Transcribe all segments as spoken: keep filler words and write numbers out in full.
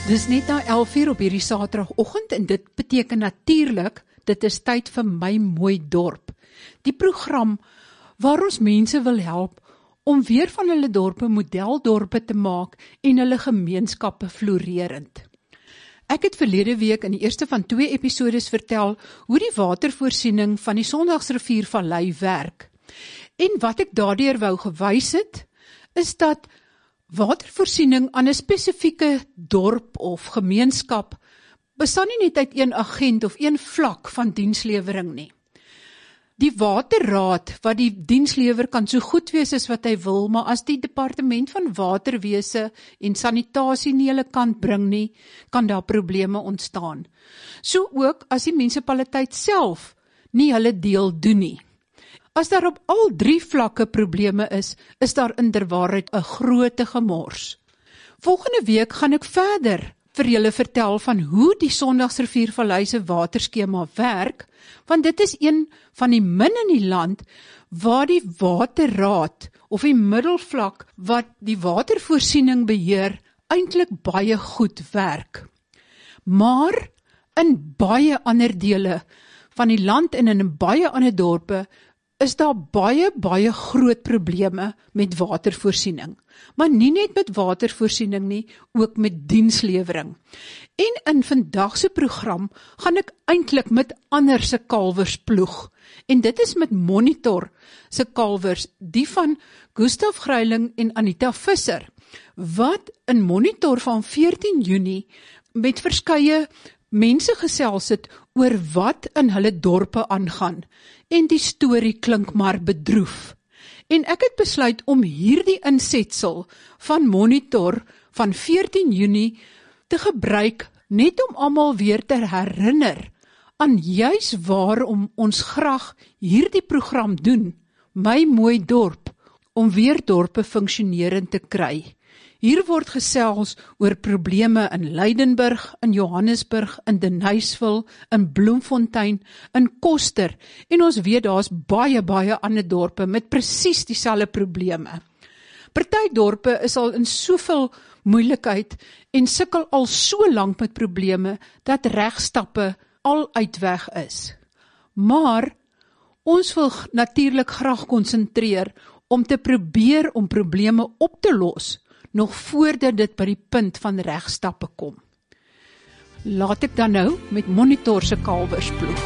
Dis net nou elf uur op hierdie Saterdagoggend en dit beteken natuurlik, dit is tyd vir My Mooi Dorp. Die program waar ons mense wil help om weer van hulle dorpe modeldorpe te maak en hulle gemeenskappe floreerend. Ek het verlede week in die eerste van twee episodes vertel hoe die watervoorsiening van die Sondagsriviervallei werk. En wat ek daardeur wou gewys het, is dat watervoorsiening aan 'n spesifieke dorp of gemeenskap bestaan nie net uit een agent of een vlak van dienslewering nie. Die waterraad wat die dienslewer kan so goed wees as wat hy wil, maar as die departement van waterwese en sanitasie nie hulle kant bring nie, kan daar probleme ontstaan. So ook as die munisipaliteit self nie hulle deel doen nie. As daar op al drie vlakke probleme is, is daar inderwaarheid 'n groote gemors. Volgende week gaan ek verder vir julle vertel van hoe die Sondagsriviervallei se waterskema werk, want dit is een van die min in die land waar die waterraad of die middelvlak wat die watervoorsiening beheer eintlik baie goed werk. Maar in baie ander dele van die land en in baie ander dorpe is daar baie, baie groot probleme met watervoorsiening. Maar nie net met watervoorsiening nie, ook met dienslewering. En in vandag se program gaan ek eintlik met ander se kalwers ploeg. En dit is met Monitor se kalwers, die van Gustaf Greiling en Anita Visser, wat in Monitor van veertien Junie met verskeie mense gesels het oor wat in hulle dorpe aangaan. En die storie klink maar bedroef. En ek het besluit om hierdie insetsel van Monitor van veertien Junie te gebruik, net om almal weer te herinner aan juis waarom ons graag hierdie program doen, My Mooi Dorp, om weer dorpe funksionerend te kry. Hier word gesels oor probleme in Lydenburg, in Johannesburg, in Denysville, in Bloemfontein, in Koster, en ons weet daar's baie, baie ander dorpe met presies dieselfde probleme. Party dorpe is al in soveel moeilikheid en sukkel al so lank met probleme, dat regstappe al uitweg is. Maar ons wil natuurlik graag konsentreer om te probeer om probleme op te los, nog voordat dit by die punt van regstappe kom. Laat ek dan nou met Monitor se kalwers ploeg.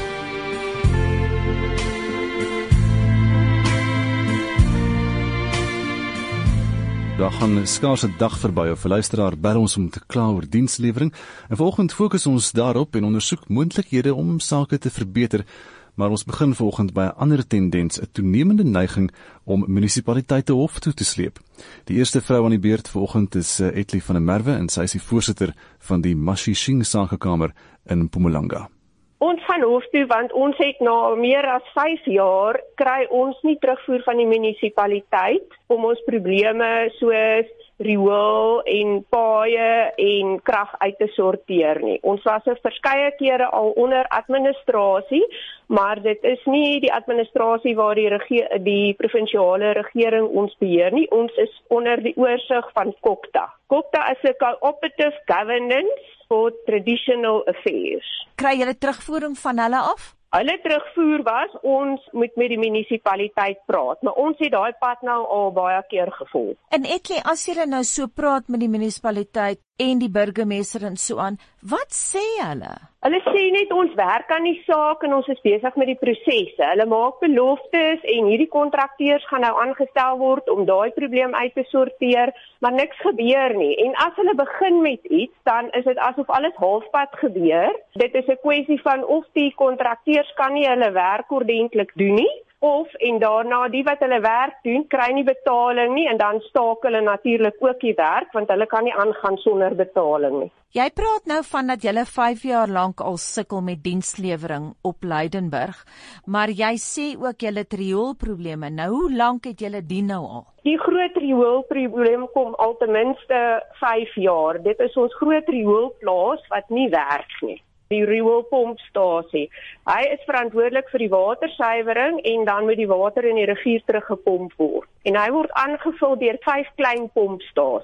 Daar gaan 'n skaarse dag verby of 'n luisteraar bel ons om te kla oor dienslewering. En vanoggend fokus ons daarop en ondersoek moontlikhede om sake te verbeter. Maar ons begin vanoggend by 'n ander tendens, 'n toenemende neiging om munisipaliteite hof toe te sleep. Die eerste vrou aan die beurt vanoggend is Etli van der Merwe en sy is die voorsitter van die Mashishing Sakekamer in Mpumalanga. Ons gaan hof toe want ons het na meer as vyf jaar kry ons nie terugvoer van die munisipaliteit om ons probleme soos riool en paaie en krag uit te sorteer nie. Ons was er verskeie kere al onder administrasie, maar dit is nie die administrasie waar die, regeer, die provinsiale regering ons beheer nie. Ons is onder die oorsig van COGTA. COGTA is 'n Cooperative Governance for Traditional Affairs. Kry julle terugvoering van hulle af? Hulle terugvoer was, ons moet met die munisipaliteit praat, maar ons het daai pad nou al baie keer gevolg. En Etli, as julle nou so praat met die munisipaliteit en die burgemeester en so aan, wat sê hulle? Hulle sê net ons werk aan die saak en ons is besig met die prosesse. Hulle maak beloftes en hierdie kontrakteurs gaan nou aangestel word om daai probleem uit te sorteer, maar niks gebeur nie. En as hulle begin met iets, dan is dit asof alles halfpad gebeur. Dit is 'n kwessie van of die kontrakteurs kan nie hulle werk ordentlik doen nie, of en daarna die wat hulle werk doen, kry nie betaling nie en dan staak hulle natuurlik ook die werk, want hulle kan nie aangaan sonder betaling nie. Jy praat nou van dat julle vyf jaar lank al sukkel met dienslewering op Lydenburg, maar jy sê ook julle het rioolprobleme. Nou, hoe lank het julle die nou al? Die groot rioolprobleem kom al ten minste vyf jaar. Dit is ons groot rioolplaas wat nie werk nie. Die rioolpompstasie. Hy is verantwoordelik vir die watersuiwering en dan moet die water in die rivier teruggepomp word. En hy word aangevul deur vyf klein pompstasies.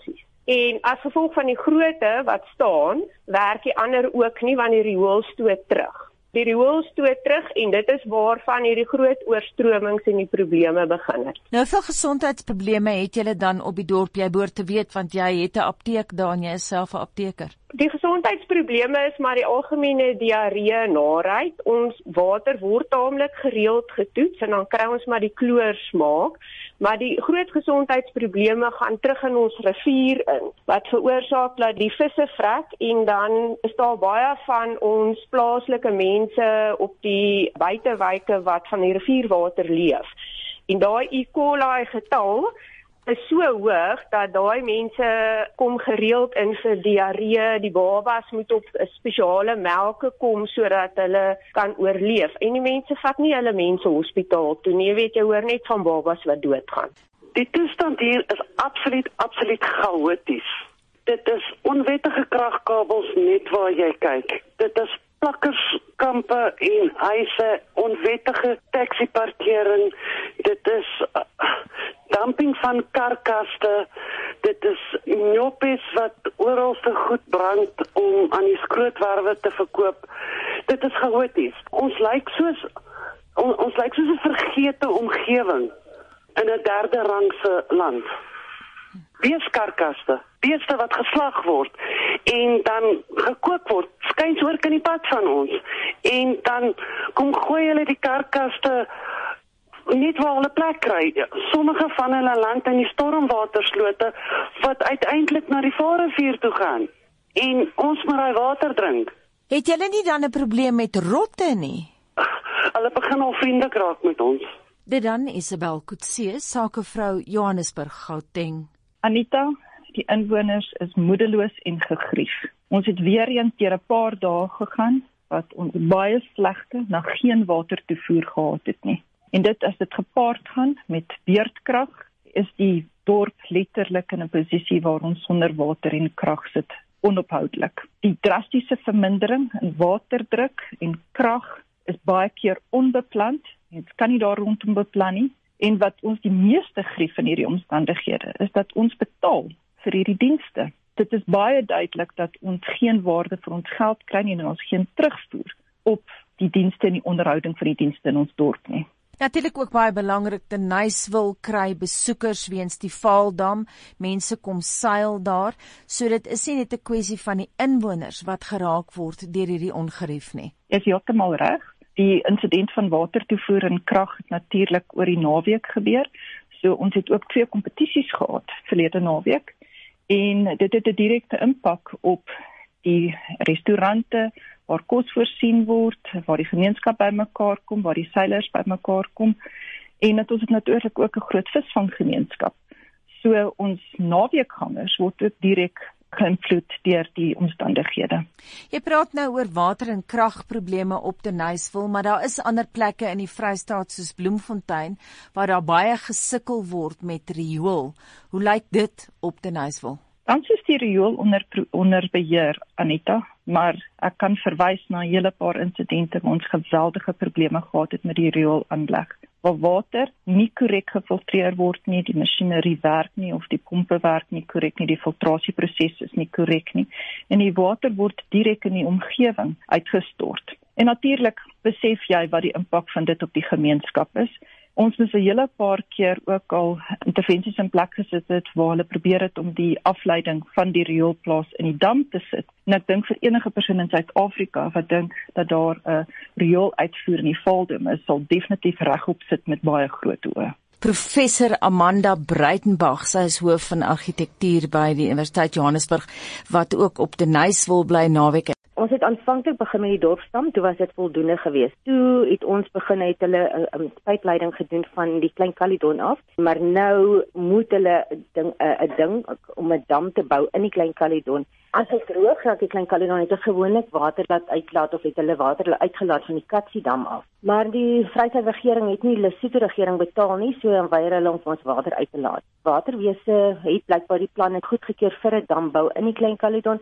En as gevolg van die grootte wat staan, werk die ander ook nie, want die riool stoot terug. Die riool stoot terug en dit is waarvan hierdie groot oorstromings en die probleme begin het. Nou, hoeveel gesondheidsprobleme het julle dan op die dorp? Jy behoort te weet, want jy het 'n apteek daar en jy is self 'n apteker. Die gesondheidsprobleme is maar die algemene diarree en naarheid. Ons water word taamlik gereeld getoets en dan kry ons maar die kloorsmaak. Maar die groot gesondheidsprobleme gaan terug in ons rivier in, wat veroorsaak dat die visse vrek en dan is daar baie van ons plaaslike mense op die buitewyke wat van die rivierwater leef. En daai E. coli getal is so hoog dat daai mense kom gereeld in vir diarree, die babas moet op spesiale melke kom sodat hulle kan oorleef. En die mense vat nie hulle mense hospitaal toe nie, weet jy hoor net van babas wat doodgaan. Die toestand hier is absoluut, absoluut chaoties. Dit is onwettige kragkabels net waar jy kyk. Dit is plakkerskampe en huise, onwettige taxiparkering, dit is uh, dumping van karkaste, dit is njoppies wat oral te goed brand om aan die skrootwerwe te verkoop. Dit is chaoties. Ons lyk soos on, ons lyk soos 'n vergete omgewing in 'n derde rangse land. Beeskarkaste, beeste wat geslag word en dan gekook word, skuins oor in die pad van ons. En dan kom gooi hulle die karkaste net waar hulle plek kry. Sommige van hulle land in die stormwaterslote wat uiteindelik na die Vaalrivier toe gaan. En ons moet daai water drink. Het julle nie dan 'n probleem met rotte nie? Hulle begin al vriendelik raak met ons. Dit dan Isabel Kutse, sakevrou Johannesburg, Gauteng. Anita, die inwoners is moedeloos en gegrief. Ons het weer eens deur 'n paar dae gegaan wat ons baie slegte na geen watertoevoer gehad het nie. En dit as dit gepaard gaan met beurtkrag, is die dorp letterlik in 'n posisie waar ons sonder water en krag sit, onophoudelik. Die drastiese vermindering in waterdruk en krag is baie keer onbepland. Dit kan nie daar rondom beplan nie. En wat ons die meeste grief in hierdie omstandighede is dat ons betaal vir hierdie dienste. Dit is baie duidelik dat ons geen waarde vir ons geld kry nie en ons geen terugvoer op die dienste en die onderhouding van die dienste in ons dorp nie. Natuurlik ook baie belangrik, die Nyswil kry besoekers weens die Vaaldam. Mense kom seil daar, so dit is nie net 'n kwessie van die inwoners wat geraak word deur hierdie ongerief nie. Is heeltemal reg. Die insident van watertoevoer en krag het natuurlik oor die naweek gebeur. So ons het ook twee kompetisies gehad verlede naweek en dit het 'n direkte impak op die restaurante waar kos voorsien word, waar die gemeenskap bymekaar kom, waar die seilers bymekaar kom en dat ons het natuurlik ook 'n groot visvanggemeenskap. So ons naweekgangers word ook direk geïnvloed deur die omstandighede. Jy praat nou oor water- en kragprobleme op die Nyswil, maar daar is ander plekke in die Vrystaat soos Bloemfontein waar daar baie gesukkel word met riool. Hoe lyk dit op die Nyswil? Tans is die riool onder, onder beheer, Anita, maar ek kan verwys na 'n hele paar insidente waar ons geweldige probleme gehad het met die rioolaanleg. Waar water nie korrek gefiltreer word nie, die masjinerie werk nie of die pompe werk nie korrek nie, die filtrasieproses is nie korrek nie en die water word direk in die omgewing uitgestort. En natuurlik besef jy wat die impak van dit op die gemeenskap is. Ons moes 'n hele paar keer ook al intervensies in plek gesit het waar hulle probeer het om die afleiding van die rioolplaas in die dam te sit. En ek dink vir enige persoon in Suid-Afrika wat dink dat daar 'n riooluitvoer in die Vaaldam is, sal definitief regop sit met baie groot oë. Professor Amanda Breitenbach, sy is hoof van argitektuur by die Universiteit Johannesburg, wat ook op die Nyswil bly naweek. Ons het aanvanklik begin met die dorpsdam, toe was dit voldoende geweest. Toe het ons begin het hulle 'n um, pypleiding gedoen van die Klein Caledon af, maar nou moet hulle 'n ding 'n ding om 'n dam te bou in die Klein Caledon. As dit droog raak, die Klein Caledon het gewoonlik water laat uitlaat of het hulle water uitgelaat van die Katsi-dam af. Maar die Vrystaat regering het nie die Lesotho regering betaal nie, so dan weier hulle om ons water uit te laat. Waterwese het blykbaar die plan goedgekeur vir 'n dambou in die Klein Caledon.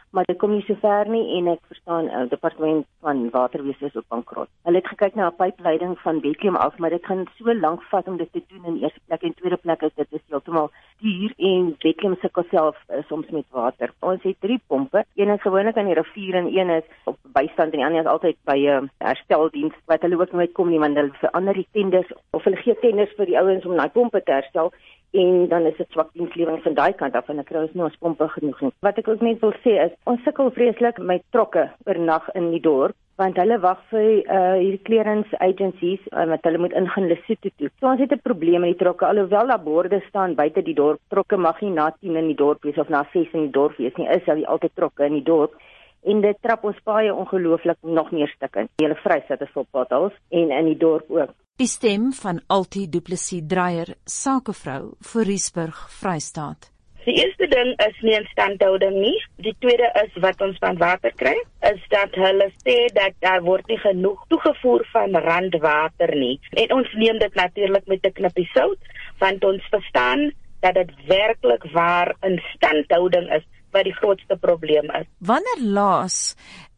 maar dit kom nie so ver nie en ek verstaan die uh, departement van waterwese is op bankrot. Hulle het gekyk na 'n pypleiding van Bethlehem af, maar dit gaan so lank vat om dit te doen in eerste plek en tweede plek is dit is heeltemal duur en Bethlehem sukkel self uh, soms met water. Ons het drie pompe, een is gewoonlik aan die rivier en een is op bystand en die ander is altyd by 'n uh, hersteldiens wat hulle ook nooit kom nie want hulle verander die tenders of hulle gee tenders vir die ouens om daai pompe te herstel. En dan is dit swak dienslewering van daai kant af en ek kry ons nie ons pompe genoeg nie. Wat ek ook net wil sê is, ons sukkel vreeslik met trokke oornag in die dorp, want hulle wag vir uh, hierdie clearance agencies uh, wat hulle moet ingaan Lesotho toe. So ons het 'n probleem met die trokke, alhoewel daar borde staan buite die dorp, trokke mag nie na tien in die dorp wees of na ses in die dorp wees nie, is al altyd trokke in die dorp. En dit trap ons paaie ongelooflik nog meer stukkend. Die hele Vrystaat is vol potholes en in die dorp ook. Die stem van Altie Du Plessis Dreyer, sakevrou vir Riesburg, Vrystaat. Die eerste ding is nie instandhouding nie. Die tweede is wat ons van water kry, is dat hulle sê dat daar word nie genoeg toegevoer van randwater nie. En ons neem dit natuurlik met 'n knippie sout, want ons verstaan dat dit werklik waar instandhouding is wat die grootste probleem is. Wanneer laas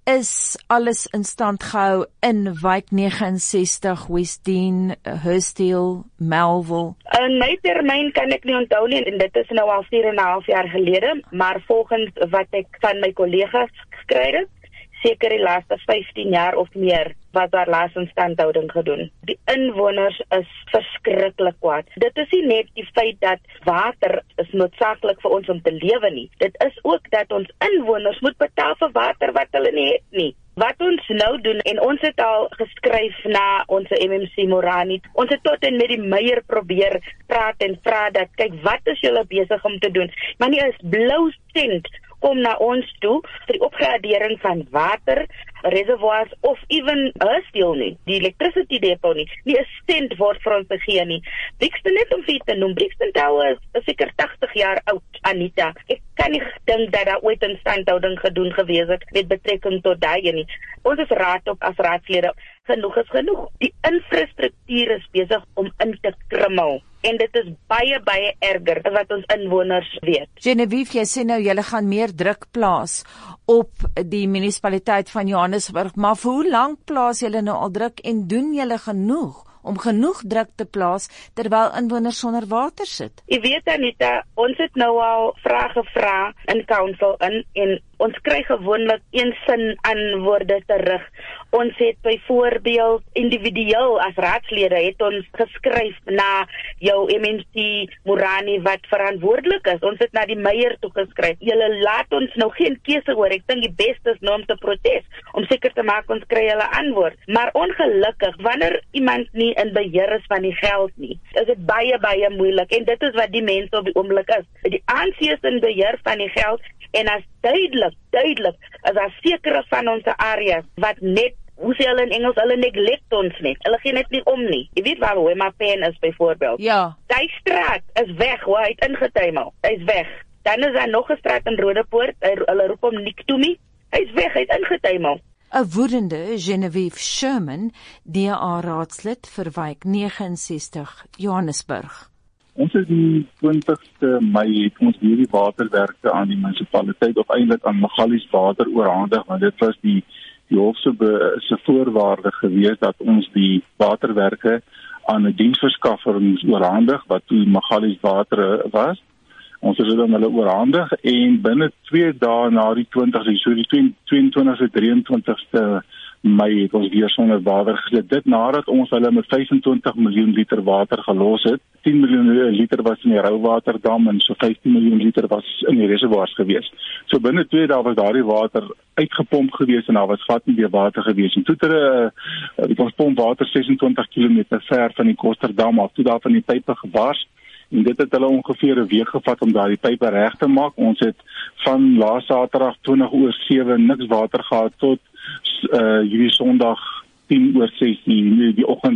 is alles in stand gehou in Wijk nege en sestig, Westdene, Hurstville, Melville? In my termyn kan ek nie onthou nie, en dit is nou al vier en 'n half jaar gelede, maar volgens wat ek van my kollegas gekry het, seker die laaste vyftien jaar of meer, was daar laas instandhouding gedoen. Die inwoners is verskriklik kwaad. Dit is nie net die feit dat water is noodsaaklik vir ons om te lewe nie. Dit is ook dat ons inwoners moet betaal vir water wat hulle nie het nie. Wat ons nou doen, en ons het al geskryf na ons M M C Morani, ons het tot en met die meier probeer praat en vra dat, kyk, wat is julle besig om te doen? Maar nie is blou sent kom na ons toe vir die opgradering van water, reservoirs of even Hurstville nie, die electricity depot nie, nie 'n sent word vir ons gegee nie. Brixton net om vir te noem, Brixton Tower is seker tagtig jaar oud, Anita. Ek kan nie dink dat daar ooit 'n instandhouding gedoen gewees het met betrekking tot daai nie. Ons is raad op as raadslede, genoeg is genoeg. Die infrastruktuur is besig om in te krummel. En dit is baie, baie erger wat ons inwoners weet. Genevieve, jy sê nou julle gaan meer druk plaas op die munisipaliteit van Johannesburg, maar vir hoe lank plaas julle nou al druk en doen julle genoeg om genoeg druk te plaas terwyl inwoners sonder water sit? Jy weet Anita, ons het nou al vrae gevra in council in en ons kry gewoonlik een sin antwoorde terug. Ons het byvoorbeeld individueel as raadslede het ons geskryf na jou M M C Morani wat verantwoordelik is. Ons het na die meier toe geskryf. Julle laat ons nou geen keuse hoor. Ek dink die beste is nou om te protes, om seker te maak ons kry hulle antwoord. Maar ongelukkig, wanneer iemand nie in beheer is van die geld nie, is dit baie, baie moeilik. En dit is wat die mense op die oomblik is. Die A N C is in beheer van die geld en as duidelik, duidelik, as daar sekere van ons areas wat net, hoe sê hulle in Engels, hulle neglect ons net. Hulle gee net nie om nie. Jy weet waar Wemapen is byvoorbeeld. Ja. Die straat is weg, hoe hy het ingetuimel. Hy is weg. Dan is daar nog 'n straat in Rodepoort, hulle roep hom Niktumi. Hy is weg, hy het ingetuimel. 'n Woedende Genevieve Sherman, D A raadslid vir Wijk nege en sestig, Johannesburg. Ons het die twintigste Mei het ons hierdie waterwerke aan die munisipaliteit of eintlik aan Magalies Water oorhandig, want dit was die die hof se se voorwaarde gewees dat ons die waterwerke aan 'n diensverskaffer moes oorhandig wat toe Magalies Water was. Ons het dit aan hulle oorhandig en binne twee dae na die twintigste, so die tweeëntwintigste, drieëntwintigste Mei het ons weer sonder water gesit. Dit nadat ons hulle met vyfentwintig miljoen liter water gelos het. tien miljoen liter was in die Rouwaterdam en so vyftien miljoen liter was in die reservoirs gewees. So binne twee dae was daardie water uitgepomp gewees en daar was vat nie weer water gewees. En toe het hulle uh, ons pomp water sesentwintig kilometer ver van die Kosterdam af, toe daar van die pype gebars. En dit het hulle ongeveer 'n week gevat om daardie pype reg te maak. Ons het van laas Saterdag twintig oor sewe niks water gehad tot uh, hierdie Sondag tien oor ses die, die oggend nie.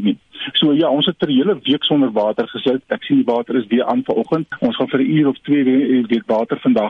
So ja, ons het 'n hele week sonder water gesit. Ek sien die water is weer aan vanoggend. Ons gaan vir 'n uur of twee weer, weer water vandag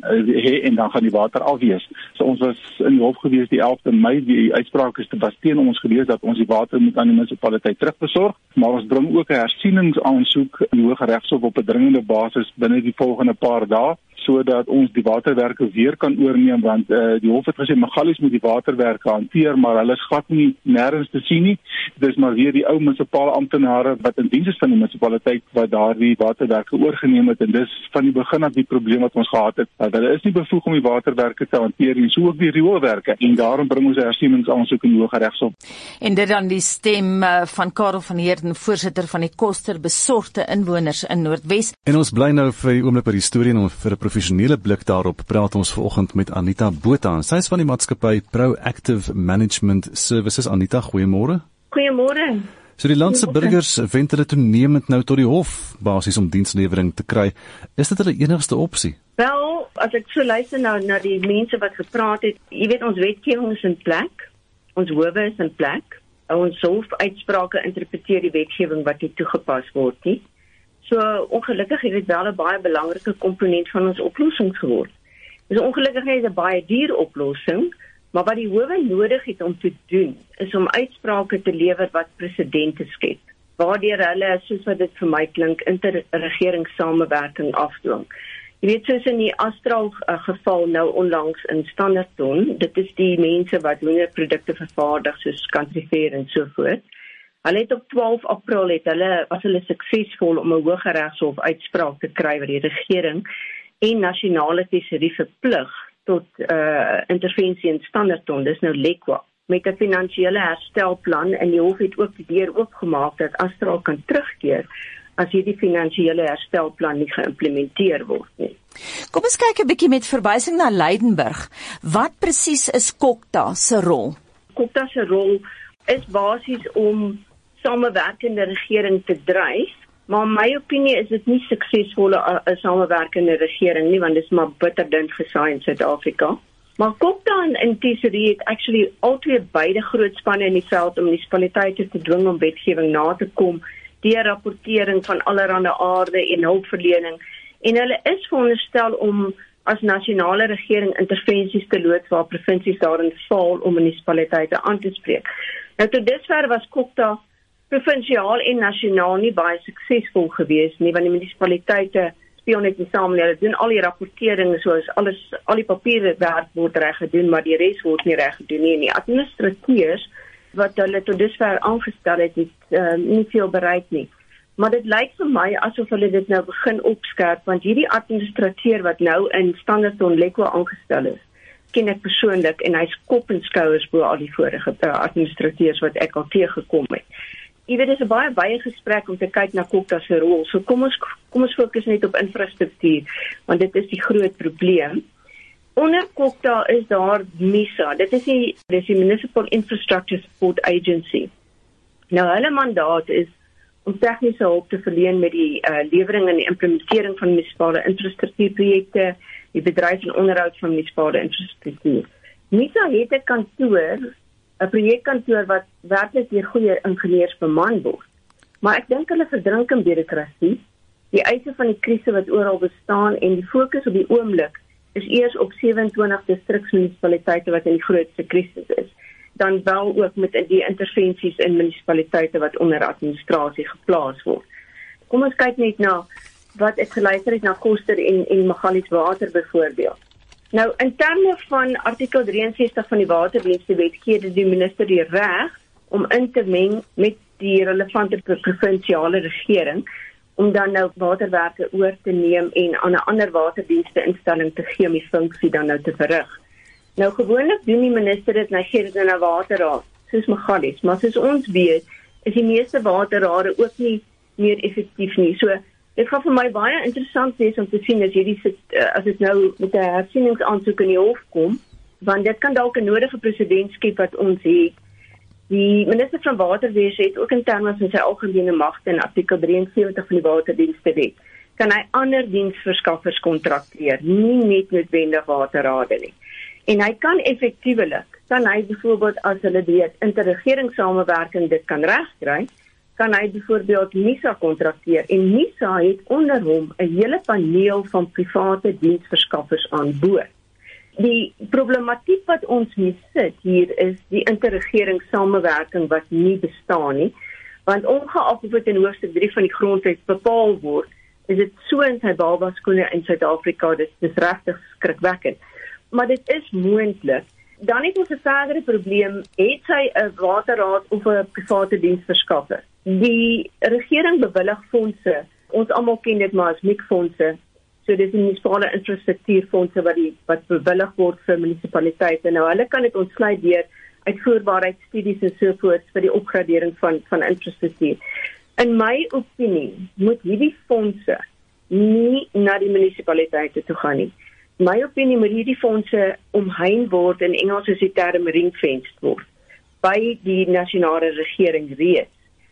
hê en dan gaan die water al wees. So ons was in die hof gewees die elfde Mei, die uitspraak is te was teen ons gewees dat ons die water moet aan die munisipaliteit terugbesorg, maar ons bring ook 'n hersieningsaansoek in die Hooggeregshof op 'n dringende basis binne die volgende paar dae, sodat ons die waterwerke weer kan oorneem, want uh, die hof het gesê Magalies moet die waterwerke hanteer, maar hulle is glad nie nêrens te sien nie. Dis maar weer die ou munisipale amptenare wat in diens is van die munisipaliteit wat daardie waterwerke oorgeneem het, en dis van die begin af die probleem wat ons gehad het. Uh, hulle is nie bevoeg om die waterwerke te hanteer nie, so ook die rioolwerke, en daarom bring ons 'n hersieningsaansoek in die Hooggeregshof. En dit dan die stem uh, van Karel van Heerden, voorsitter van die Koster Besorgde Inwoners in Noordwes. En ons bly nou vir die oomblik by die storie en vir 'n professionele blik daarop praat ons vanoggend met Anita Botha. Sy is van die maatskappy Proactive Management Services. Anita, goeiemôre. Goeiemôre. So die land se burgers wend hulle toenemend nou tot die hof basies om dienslewering te kry. Is dit hulle enigste opsie? Wel, as ek so luister nou na die mense wat gepraat het, jy weet ons wetgewing is in plek, ons howe is in plek, ons hofuitsprake interpreteer die wetgewing wat nie toegepas word nie. So ongelukkig het dit wel 'n baie belangrike komponent van ons oplossing geword. Dus ongelukkig is dit 'n baie duur oplossing, maar wat die howe nodig het om te doen, is om uitsprake te lewer wat presedente skep, waardeur hulle, soos wat dit vir my klink, interregeringssamewerking afdwing. Jy weet, soos in die Astral uh, geval nou onlangs in Standerton, dit is die mense wat hoenderprodukte vervaardig, soos Country Fair en so voort. Hulle het op twaalf April het hulle, was hulle suksesvol om 'n Hooggeregshof uitspraak te kry waar die regering en nasionale tesourier verplig tot uh, intervensie in Standerton, dis nou Lekwa, met 'n finansiële herstelplan, en die hof het ook die deur oopgemaak dat Astral kan terugkeer as hierdie finansiële herstelplan nie geïmplementeer word nie. Kom ons kyk 'n bietjie met verwysing na Leidenburg. Wat presies is Kokta se rol? Kokta se rol is basies om samewerkende regering te dryf, maar in my opinie is dit nie suksesvolle 'n samewerkende regering nie, want dit is maar bitterdun gesaai in Suid-Afrika. Maar Kokta en, en Tesourier het actually altyd beide groot spanne in die veld om munisipaliteite te dwing om wetgewing na te kom, deur rapportering van allerlei aarde en hulpverlening, en hulle is veronderstel om as nasionale regering intervensies te loods waar provinsies daarin val om munisipaliteite aan te spreek. Nou tot dusver was Kokta provinsiaal en nasionaal nie baie suksesvol geweest nie, want die munisipaliteite speel net nie saam nie. Hulle doen al die rapportering, soos alles, al die papiere werk word reg gedoen, maar die res word nie reg gedoen nie. En die administrateurs wat hulle tot dusver aangestel het, het uh, nie veel bereik nie. Maar dit lyk vir my asof hulle dit nou begin opskerp, want hierdie administrateur wat nou in Standerton Lekwa aangestel is, ken ek persoonlik, en hy's kop en skouers bo al die vorige uh, administrateurs wat ek al teëgekom het. Jy weet, dit is 'n baie baie gesprek om te kyk na Kokta se rol. So kom ons kom ons fokus net op infrastruktuur, want dit is die groot probleem. Onder Kokta is daar MISA. Dit is die, dit is die Municipal Infrastructure Support Agency. Nou hulle mandaat is om tegniese hulp te verleen met die uh, lewering en die implementering van munisipale infrastruktuurprojekte, die bedryf en onderhoud van munisipale infrastruktuur. MISA het 'n kantoor, 'n projekkantoor wat werklik deur goeie ingenieurs beman word. Maar ek dink hulle verdrink in bureaukrasie, die eise van die krisis wat oral bestaan, en die fokus op die oomblik is eers op sewe en twintig distriksmunisipaliteite wat in die grootste krisis is, dan wel ook met die intervensies in munisipaliteite wat onder administrasie geplaas word. Kom ons kyk net na wat ek geluister het na Koster en, en Magalies Water byvoorbeeld. Nou, in terme van artikel drieënses van die Waterdienstewet gee die minister die reg om in te meng met die relevante provinsiale regering, om dan nou waterwerke oor te neem en aan 'n ander waterdienste instelling te gee om die funksie dan nou te verrig. Nou gewoonlik doen die minister dit, en hy gee dit in 'n waterraad, soos Magalies, maar soos ons weet, is die meeste waterrade ook nie meer effektief nie. So, dit gaan vir my baie interessant wees om te sien as hierdie as dit nou met 'n hersieningsaansoek in die hof kom, want dit kan dalk 'n nodige presedent skep wat ons het. Die minister van Waterwese het ook in terme van sy algemene magte in artikel drieënsewentig van die Waterdienstewet, kan hy ander diensverskaffers kontrakteer, nie net noodwendig waterrade nie. En hy kan effektiewelik, kan hy byvoorbeeld as hulle weet interregeringssamewerking dit kan regkry, kan hy byvoorbeeld NISA kontrakteer en NISA het onder hom 'n hele paneel van private diensverskaffers aan boord. Die problematiek wat ons mee sit hier is die interregeringssamewerking wat nie bestaan nie, want ongeag of dit in hoofstuk drie van die grondwet bepaal word, is dit so in sy babaskoene in Suid-Afrika, dit is regtig skrikwekkend. Maar dit is moontlik. Dan het ons 'n verdere probleem, het sy 'n waterraad of 'n private diensverskaffer. Die regering bewillig fondse, ons almal ken dit maar as M I C-fondse, so dis die munisipale infrastruktuurfondse wat die wat bewillig word vir munisipaliteite. Nou hulle kan dit ontsluit deur uitvoerbaarheidsstudies en so voort vir die opgradering van van infrastruktuur. In my opinie moet hierdie fondse nie na die munisipaliteite toe gaan nie. In my opinie moet hierdie fondse omheind word, in Engels is die term ring-fenced word, by die nasionale regering reeds,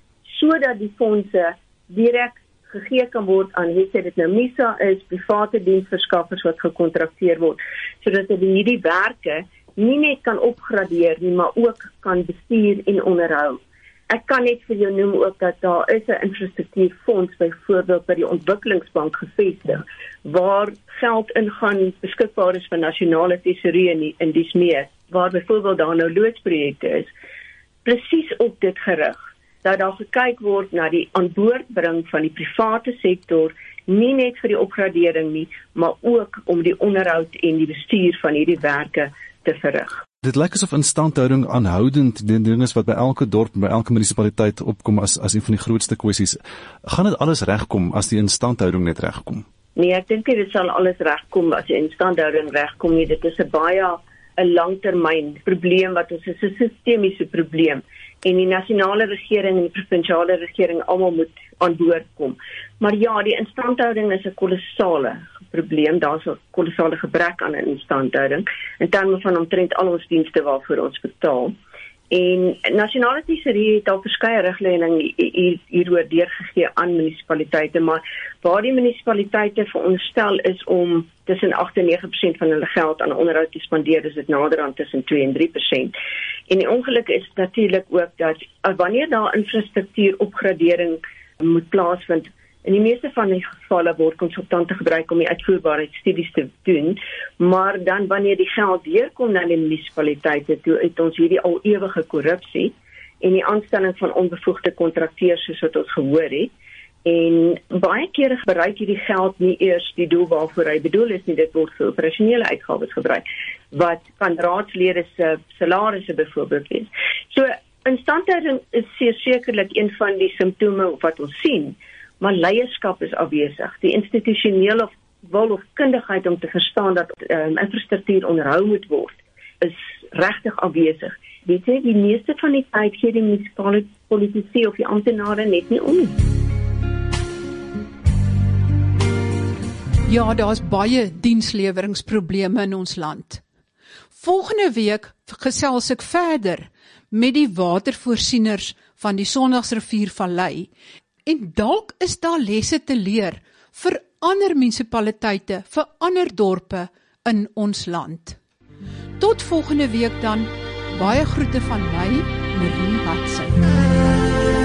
sodat die fondse direk gegee kan word aan het dit nou MISA is, private diensverskaffers wat gekontrakteer word, sodat hulle hierdie werke nie net kan opgradeer nie, maar ook kan bestuur en onderhou. Ek kan net vir jou noem ook dat daar is 'n infrastruktuurfonds byvoorbeeld by die Ontwikkelingsbank gevestig, waar geld ingaan beskikbaar is vir nasionale tesourier en, en dies meer, waar byvoorbeeld daar nou loodsprojekte is, presies op dit gerig, dat daar gekyk word na die aanboordbring van die private sektor, nie net vir die opgradering nie, maar ook om die onderhoud en die bestuur van hierdie werke te verrig. Dit lyk asof instandhouding aanhoudend die ding is wat by elke dorp, by elke munisipaliteit opkom as, as een van die grootste kwessies. Gaan dit alles regkom as die instandhouding net regkom? Nee, ek dink dit sal alles regkom as die instandhouding regkom nie. Dit is 'n baie 'n langtermyn probleem wat ons is 'n sistemiese probleem. En die nasionale regering en die provinsiale regering almal moet aan boord kom. Maar ja, die instandhouding is 'n kolossale probleem. Daar's 'n kolossale gebrek aan 'n instandhouding in terme van omtrent al ons dienste waarvoor ons betaal. En nasionale tesourier het al verskeie riglyne hieroor deurgegee aan munisipaliteite, maar waar die munisipaliteite veronderstel is om tussen agt en nege persent van hulle geld aan onderhoud te spandeer, is dit nader aan tussen twee en drie persent. En die ongeluk is natuurlik ook dat wanneer daar infrastruktuuropgradering moet plaasvind, in die meeste van die gevalle word konsultante gebruik om die uitvoerbaarheidsstudies te doen, maar dan wanneer die geld deurkom na die munisipaliteite toe, het ons hierdie al ewige korrupsie en die aanstelling van onbevoegde kontrakteurs soos wat ons gehoor het. En baie kere bereik hierdie geld nie eers die doel waarvoor hy bedoel is nie, dit word vir operasionele uitgawes gebruik, wat kan raadslede se salarisse byvoorbeeld wees. So, instandhouding is sekerlik een van die simptome wat ons sien, maar leierskap is afwesig. Die institusionele wil of kundigheid om te verstaan dat um, infrastruktuur onderhou moet word, is regtig afwesig. Weet jy, die meeste van die tyd gee die munisipale politici of die amptenare net nie om. Ja, daar's baie diensleweringsprobleme in ons land. Volgende week gesels ek verder met die watervoorsieners van die Sondagsrivier Vallei. En dalk is daar lesse te leer vir ander munisipaliteite, vir ander dorpe in ons land. Tot volgende week dan, baie groete van my, Marie Watson.